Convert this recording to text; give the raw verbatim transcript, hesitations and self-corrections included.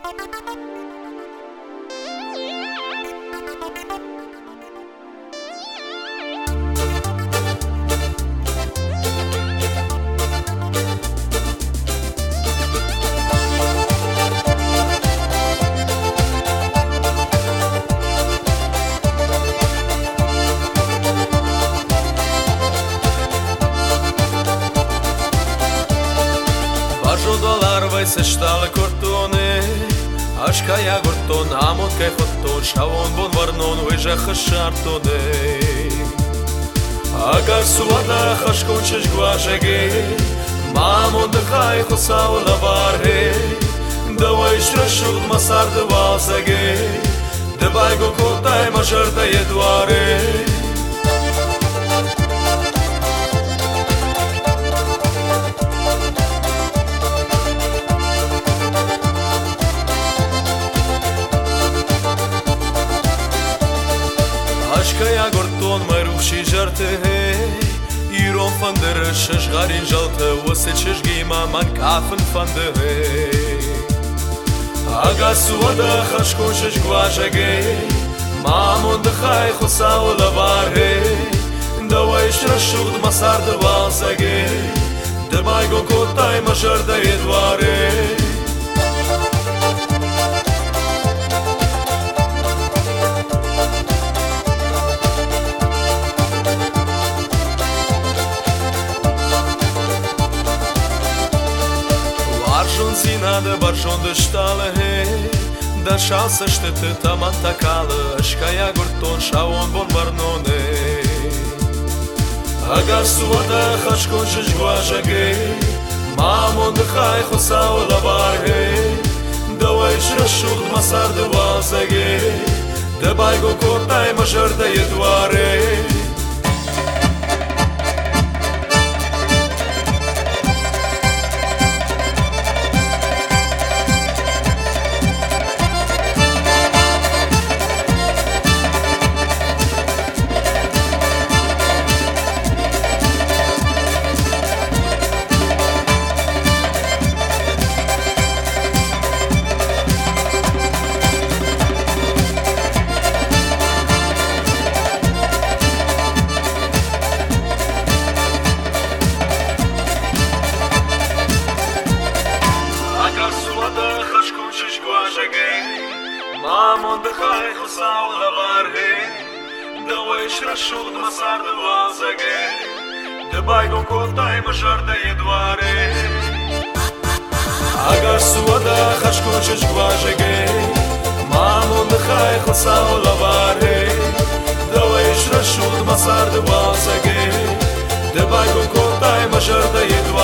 Se štale kortone, aška ja gorton, amot kaj hoton, šavon bon varnon, veža hašartone. Agar suada haškon češ gvažege, mamon de kaj hosao lavarhe, da vajš rašud masar de vazage, de bajgo kotaj mažarta jedvare. Aşkaya gorton mayruh și jarte Iron fandere și garin jaltă Ose ce-și ghima man kafin fandere Aga suada hașkon și-și guajage Mamon de hai hosao lavare Da waish rashud masar de valsage De baigo kotai majar da jedvare Zina de barjon de stale he Da șansă ștete taman takale Aškaja gorton šavon bon varnone Agar suada haškon šeš guažage Mamon de hai hosao lavarhe Da waish rashud masar de vazage De baigo kotai majar da jedvare Mamon de hai hosao lavarhe Da waish rashud masar de vazage De baigo kotai majar da jedvare Agar suada haškon šeš guažage Mamon de hai hosao lavarhe Da waish rashud masar de vazage De baigo kotai majar da jedvare